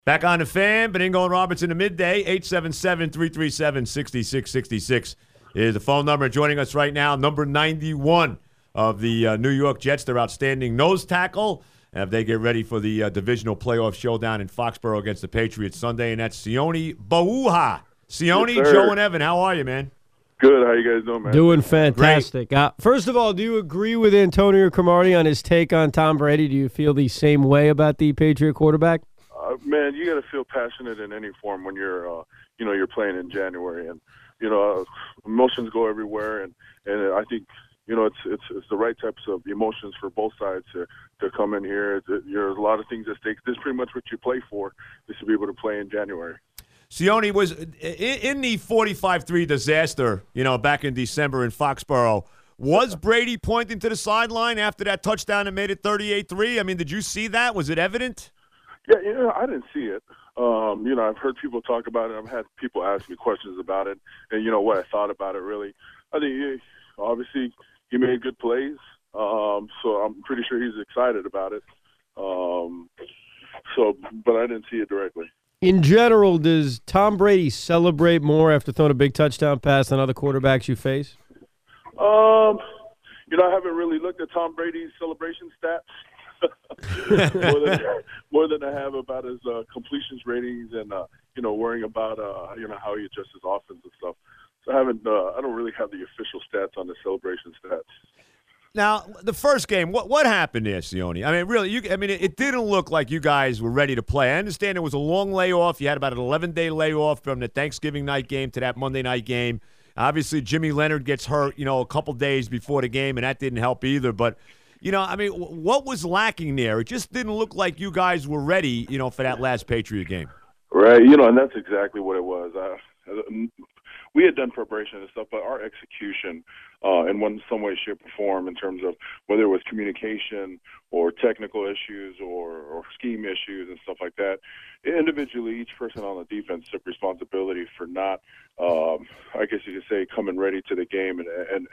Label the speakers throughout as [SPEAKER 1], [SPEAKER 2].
[SPEAKER 1] Back on the Fan, Benigno and Roberts in the midday. 877-337-6666 is the phone number. Joining us right now, number 91 of the New York Jets, their outstanding nose tackle. As they get ready for the divisional playoff showdown in Foxborough against the Patriots Sunday, and that's Sione Bauha. Sione,
[SPEAKER 2] Yes,
[SPEAKER 1] Joe, and Evan, how are you, man?
[SPEAKER 2] Good. How you guys doing, man?
[SPEAKER 3] Doing fantastic. First of all, do you agree with Antonio Cromartie on his take on Tom Brady? Do you feel the same way about the Patriot quarterback?
[SPEAKER 2] Man, you got to feel passionate in any form when you're, you're playing in January, and emotions go everywhere, and I think it's the right types of emotions for both sides to come in here. There's a lot of things at stake. This is pretty much what you play for, is to be able to play in January.
[SPEAKER 1] Sione was in the 45-3 disaster, back in December in Foxborough. Was Brady pointing to the sideline after that touchdown and made it 38-3? I mean, did you see that? Was it evident?
[SPEAKER 2] Yeah, I didn't see it. I've heard people talk about it. I've had people ask me questions about it, and what I thought about it. Really, I think obviously he made good plays, so I'm pretty sure he's excited about it. But I didn't see it directly.
[SPEAKER 3] In general, does Tom Brady celebrate more after throwing a big touchdown pass than other quarterbacks you face?
[SPEAKER 2] I haven't really looked at Tom Brady's celebration stats more than I have about his completions ratings and worrying about how he adjusts his offense and stuff. So I don't really have the official stats on the celebration stats.
[SPEAKER 1] Now, the first game, what happened there, Sione? I mean, really, it didn't look like you guys were ready to play. I understand it was a long layoff. You had about an 11-day layoff from the Thanksgiving night game to that Monday night game. Obviously, Jimmy Leonard gets hurt, a couple days before the game, and that didn't help either. But, what was lacking there? It just didn't look like you guys were ready, for that last Patriot game.
[SPEAKER 2] Right, and that's exactly what it was. We had done preparation and stuff, but our execution in some way, shape, or form in terms of whether it was communication or technical issues or scheme issues and stuff like that, individually, each person on the defense took responsibility for not, I guess you could say, coming ready to the game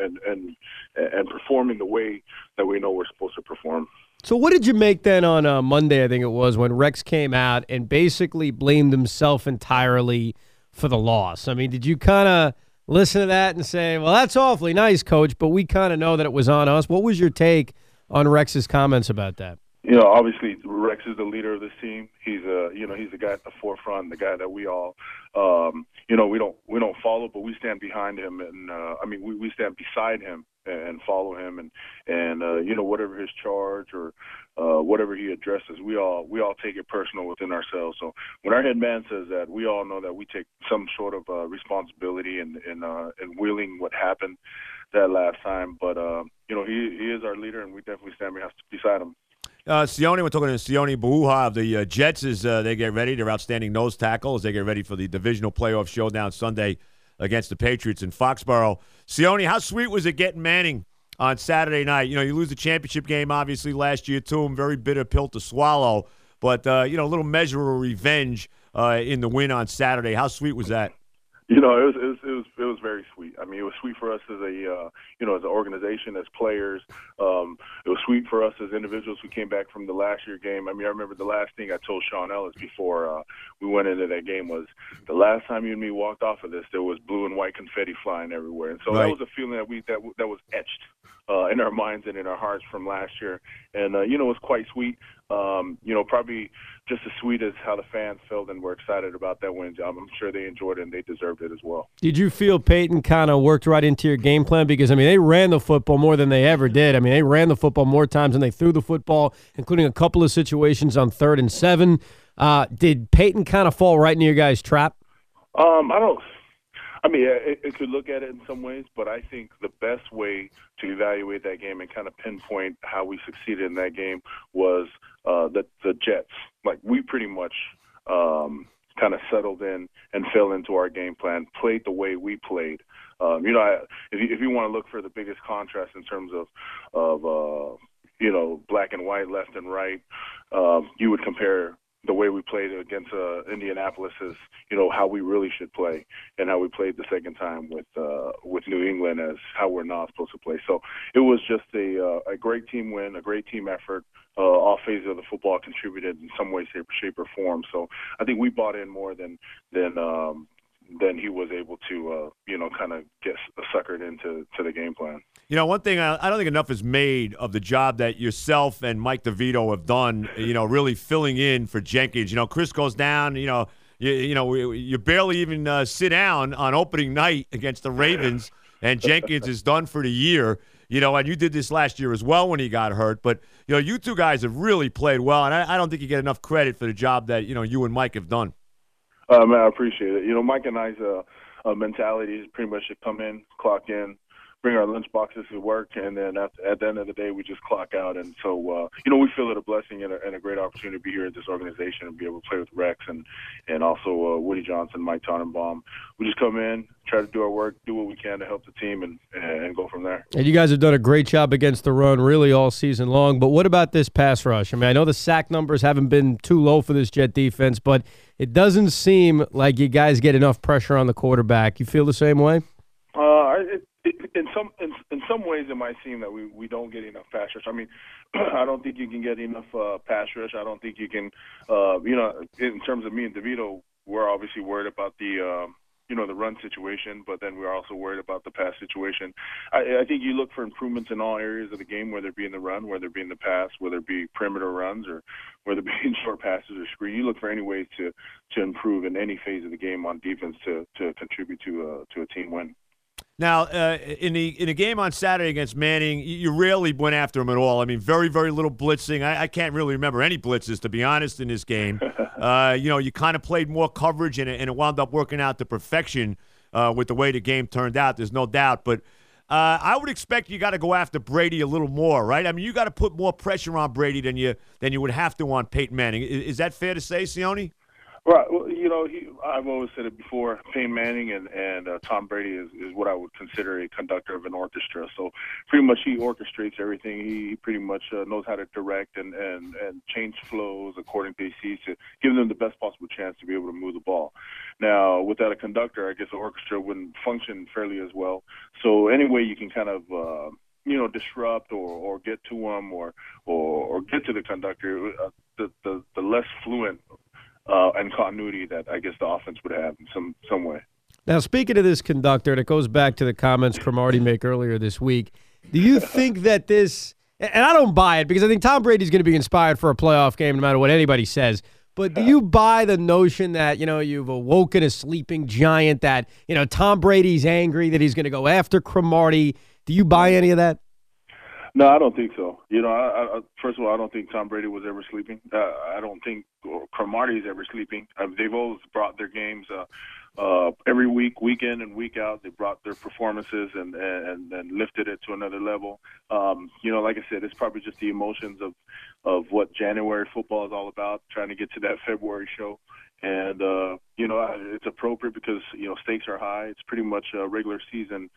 [SPEAKER 2] and performing the way that we know we're supposed to perform.
[SPEAKER 3] So what did you make then on Monday, I think it was, when Rex came out and basically blamed himself entirely for the loss? I mean, did you kind of listen to that and say, well, that's awfully nice, Coach, but we kind of know that it was on us? What was your take on Rex's comments about that?
[SPEAKER 2] Obviously Rex is the leader of this team. He's he's the guy at the forefront, the guy that we all, we don't follow, but we stand behind him, and we stand beside him and follow him, and whatever his charge or whatever he addresses, we all take it personal within ourselves. So when our head man says that, we all know that we take some sort of responsibility in wheeling what happened that last time. But he is our leader, and we definitely stand beside him.
[SPEAKER 1] Sione, we're talking to Sione Bauha of the Jets as they get ready. They're outstanding nose tackle as they get ready for the divisional playoff showdown Sunday against the Patriots in Foxborough. Sione, how sweet was it getting Manning on Saturday night? You lose the championship game, obviously, last year, too. Very bitter pill to swallow. But, a little measure of revenge in the win on Saturday. How sweet was that?
[SPEAKER 2] It was very sweet. I mean, it was sweet for us as as an organization, as players. It was sweet for us as individuals who came back from the last year game. I mean, I remember the last thing I told Sean Ellis before we went into that game was, the last time you and me walked off of this, there was blue and white confetti flying everywhere, and so
[SPEAKER 1] right.
[SPEAKER 2] That was a feeling that was etched in our minds and in our hearts from last year, and it was quite sweet. Probably just as sweet as how the fans felt and were excited about that win. I'm sure they enjoyed it and they deserved it as well.
[SPEAKER 3] Did you feel Peyton kind of worked right into your game plan? Because, they ran the football more than they ever did. They ran the football more times than they threw the football, including a couple of situations on 3rd and 7. Did Peyton kind of fall right into your guys' trap?
[SPEAKER 2] It could look at it in some ways, but I think the best way to evaluate that game and kind of pinpoint how we succeeded in that game was the Jets. Like, we pretty much kind of settled in and fell into our game plan, played the way we played. If you want to look for the biggest contrast in terms of black and white, left and right, you would compare the way we played against Indianapolis is, how we really should play, and how we played the second time with New England as how we're not supposed to play. So it was just a great team win, a great team effort. All phases of the football contributed in some way, shape, or form. So I think we bought in more than he was able to, kind of get suckered into the game plan.
[SPEAKER 1] One thing I don't think enough is made of the job that yourself and Mike DeVito have done, really filling in for Jenkins. Chris goes down, you barely even sit down on opening night against the Ravens, and Jenkins is done for the year. And you did this last year as well when he got hurt. But, you two guys have really played well, and I don't think you get enough credit for the job that, you and Mike have done.
[SPEAKER 2] Man, I appreciate it. Mike and I's mentality is pretty much to come in, clock in, bring our lunch boxes to work, and then at the end of the day, we just clock out. And so, we feel it a blessing and a great opportunity to be here at this organization and be able to play with Rex and also Woody Johnson, Mike Tannenbaum. We just come in, try to do our work, do what we can to help the team, and go from there.
[SPEAKER 3] And you guys have done a great job against the run really all season long. But what about this pass rush? I mean, I know the sack numbers haven't been too low for this Jet defense, but it doesn't seem like you guys get enough pressure on the quarterback. You feel the same way?
[SPEAKER 2] In some ways, it might seem that we don't get enough pass rush. I mean, I don't think you can get enough pass rush. I don't think you can, in terms of me and DeVito, we're obviously worried about the run situation, but then we're also worried about the pass situation. I think you look for improvements in all areas of the game, whether it be in the run, whether it be in the pass, whether it be perimeter runs, or whether it be in short passes or screen. You look for any ways to improve in any phase of the game on defense to contribute to a team win.
[SPEAKER 1] Now, in a game on Saturday against Manning, you rarely went after him at all. I mean, very, very little blitzing. I can't really remember any blitzes, to be honest, in this game. You kind of played more coverage, and it wound up working out to perfection with the way the game turned out. There's no doubt. But I would expect you got to go after Brady a little more, right? I mean, you got to put more pressure on Brady than you would have to on Peyton Manning. Is that fair to say, Sione?
[SPEAKER 2] Right. Well, I've always said it before. Peyton Manning and Tom Brady is what I would consider a conductor of an orchestra. So pretty much he orchestrates everything. He pretty much knows how to direct and change flows according to he sees to give them the best possible chance to be able to move the ball. Now, without a conductor, I guess the orchestra wouldn't function fairly as well. So any way you can kind of disrupt or get to him or get to the conductor, the less fluent and continuity that I guess the offense would have in some way.
[SPEAKER 3] Now, speaking of this conductor, and it goes back to the comments Cromartie made earlier this week, do you think that this – and I don't buy it because I think Tom Brady's going to be inspired for a playoff game no matter what anybody says. But do you buy the notion that, you've awoken a sleeping giant, that, Tom Brady's angry, that he's going to go after Cromartie? Do you buy any of that?
[SPEAKER 2] No, I don't think so. First of all, I don't think Tom Brady was ever sleeping. I don't think Cromartie is ever sleeping. They've always brought their games every week, week in and week out. They brought their performances and lifted it to another level. Like I said, it's probably just the emotions of what January football is all about, trying to get to that February show. And, it's appropriate because, stakes are high. It's pretty much a regular season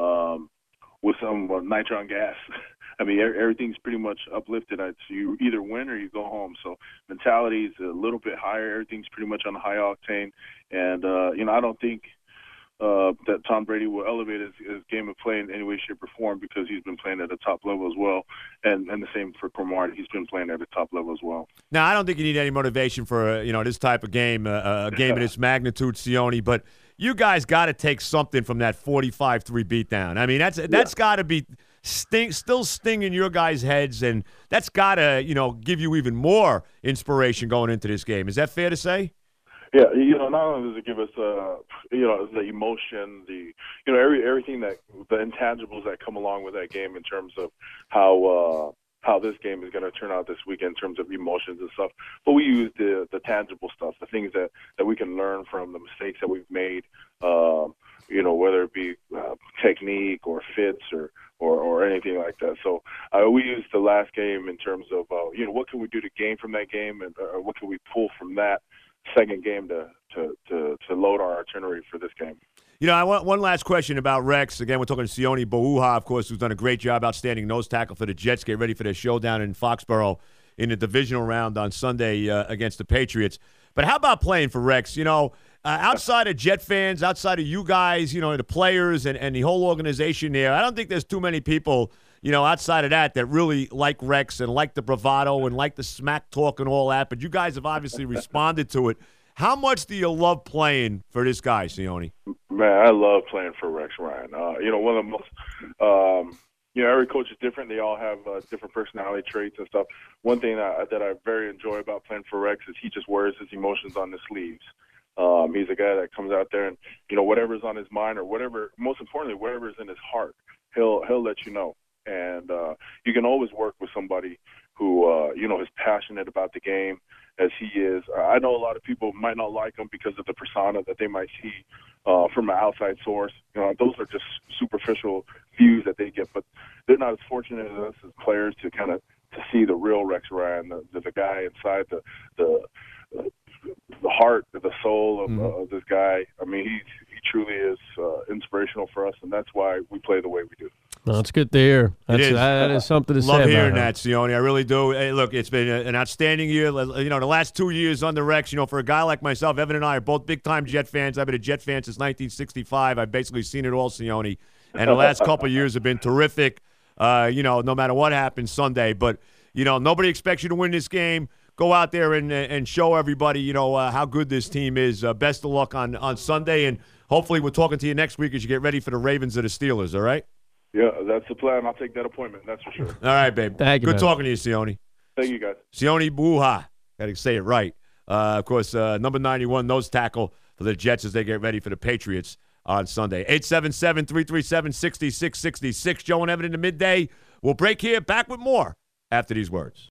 [SPEAKER 2] with some nitro on gas. I mean, everything's pretty much uplifted. You either win or you go home. So mentality is a little bit higher. Everything's pretty much on the high octane. And, I don't think that Tom Brady will elevate his game of play in any way, shape, or form because he's been playing at a top level as well. And the same for Cromartie. He's been playing at a top level as well.
[SPEAKER 1] Now, I don't think you need any motivation for, this type of game, a game of this magnitude, Sione, but you guys got to take something from that 45-3 beatdown. I mean, that's got to be still stinging your guys' heads, and that's got to, give you even more inspiration going into this game. Is that fair to say?
[SPEAKER 2] Yeah, not only does it give us, the emotion, everything the intangibles that come along with that game in terms of how this game is going to turn out this weekend in terms of emotions and stuff. But we use the tangible stuff, the things that we can learn from, the mistakes that we've made, whether it be technique or fits or anything like that. So we use the last game in terms of, what can we do to gain from that game and what can we pull from that second game to load our itinerary for this game.
[SPEAKER 1] I want one last question about Rex. Again, we're talking to Sione Bouha, of course, who's done a great job, outstanding nose tackle for the Jets. Get ready for their showdown in Foxborough in the divisional round on Sunday against the Patriots. But how about playing for Rex? You know, outside of Jet fans, outside of you guys, you know, the players and the whole organization there, I don't think there's too many people, you know, outside of that really like Rex and like the bravado and like the smack talk and all that. But you guys have obviously responded to it. How much do you love playing for this guy, Sione?
[SPEAKER 2] Man, I love playing for Rex Ryan. You know, one of the most you know, every coach is different. They all have different personality traits and stuff. One thing that I very enjoy about playing for Rex is he just wears his emotions on his sleeves. He's a guy that comes out there and, you know, whatever's on his mind or whatever, most importantly, whatever's in his heart, he'll let you know. And you can always work with somebody who, you know, is passionate about the game as he is. I know a lot of people might not like him because of the persona that they might see from an outside source. You know, those are just superficial views that they get, but they're not as fortunate as us as players to kind of to see the real Rex Ryan, the guy inside the heart, the soul of this guy. I mean, he truly is inspirational for us, and that's why we play the way we do.
[SPEAKER 3] Well, it's good to hear. That is something to say.
[SPEAKER 1] Love hearing
[SPEAKER 3] about
[SPEAKER 1] that, Sione. I really do. Hey, look, it's been an outstanding year. You know, the last 2 years under Rex, you know, for a guy like myself, Evan and I are both big-time Jet fans. I've been a Jet fan since 1965. I've basically seen it all, Sione. And the last couple of years have been terrific, you know, no matter what happens Sunday. But, you know, nobody expects you to win this game. Go out there and show everybody, you know, how good this team is. Best of luck on Sunday. And hopefully we're talking to you next week as you get ready for the Ravens or the Steelers, all right?
[SPEAKER 2] Yeah, that's the plan. I'll take that appointment, that's for sure.
[SPEAKER 1] All right, babe.
[SPEAKER 3] Thank you,
[SPEAKER 1] Good
[SPEAKER 3] man.
[SPEAKER 1] talking to you, Sione.
[SPEAKER 2] Thank you, guys.
[SPEAKER 1] Sione Buha. Got to say it right. Of course, number 91, nose tackle for the Jets as they get ready for the Patriots on Sunday. 877-337-6666. Joe and Evan in the midday. We'll break here. Back with more after these words.